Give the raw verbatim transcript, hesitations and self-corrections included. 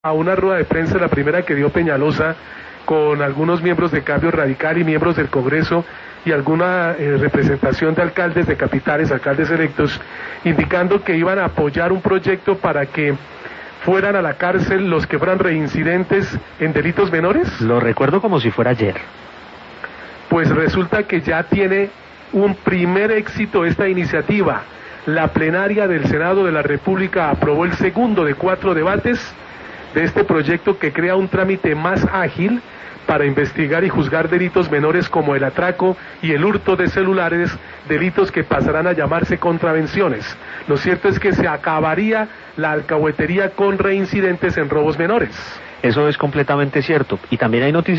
A una rueda de prensa, la primera que dio Peñalosa, con algunos miembros de Cambio Radical y miembros del Congreso y alguna eh, representación de alcaldes de capitales, alcaldes electos, indicando que iban a apoyar un proyecto para que fueran a la cárcel los que fueran reincidentes en delitos menores. Lo recuerdo como si fuera ayer. Pues resulta que ya tiene un primer éxito esta iniciativa. La plenaria del Senado de la República aprobó el segundo de cuatro debates de este proyecto que crea un trámite más ágil para investigar y juzgar delitos menores como el atraco y el hurto de celulares, delitos que pasarán a llamarse contravenciones. Lo cierto es que se acabaría la alcahuetería con reincidentes en robos menores. Eso es completamente cierto. Y también hay noticias